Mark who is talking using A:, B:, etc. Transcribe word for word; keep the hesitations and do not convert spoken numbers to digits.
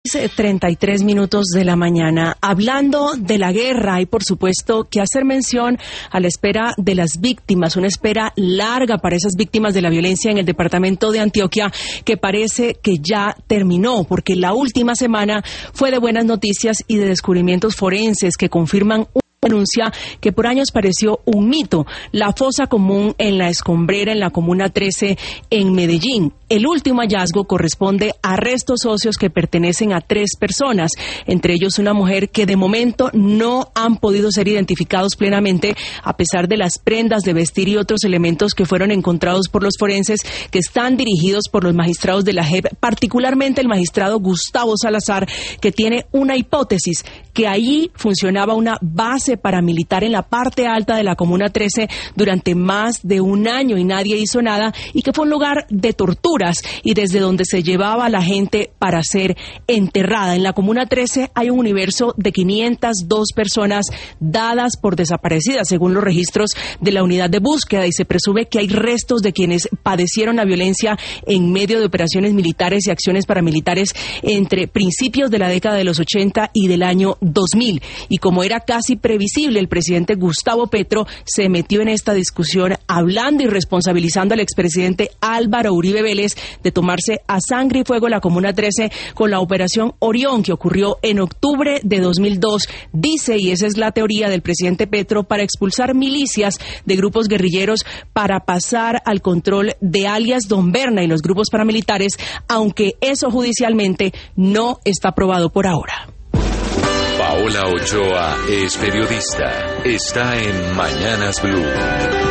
A: treinta y tres minutos de la mañana. Hablando de la guerra, hay por supuesto que hacer mención a la espera de las víctimas, una espera larga para esas víctimas de la violencia en el departamento de Antioquia, que parece que ya terminó, porque la última semana fue de buenas noticias y de descubrimientos forenses que confirman un denuncia que por años pareció un mito, la fosa común en La Escombrera, en la Comuna trece, en Medellín. El último hallazgo corresponde a restos óseos que pertenecen a tres personas, entre ellos una mujer que de momento no han podido ser identificados plenamente, a pesar de las prendas de vestir y otros elementos que fueron encontrados por los forenses, que están dirigidos por los magistrados de la J E P, particularmente el magistrado Gustavo Salazar, que tiene una hipótesis, que allí funcionaba una base paramilitar en la parte alta de la Comuna trece durante más de un año y nadie hizo nada, y que fue un lugar de torturas y desde donde se llevaba a la gente para ser enterrada. En la Comuna trece hay un universo de quinientas dos personas dadas por desaparecidas, según los registros de la unidad de búsqueda, y se presume que hay restos de quienes padecieron la violencia en medio de operaciones militares y acciones paramilitares entre principios de la década de los ochenta y del año dos mil. Y como era casi previsible, el presidente Gustavo Petro se metió en esta discusión hablando y responsabilizando al expresidente Álvaro Uribe Vélez de tomarse a sangre y fuego la Comuna trece con la operación Orión, que ocurrió en octubre de dos mil dos. Dice, y esa es la teoría del presidente Petro, para expulsar milicias de grupos guerrilleros para pasar al control de alias Don Berna y los grupos paramilitares, aunque eso judicialmente no está aprobado por ahora.
B: Paola Ochoa es periodista. Está en Mañanas Blue.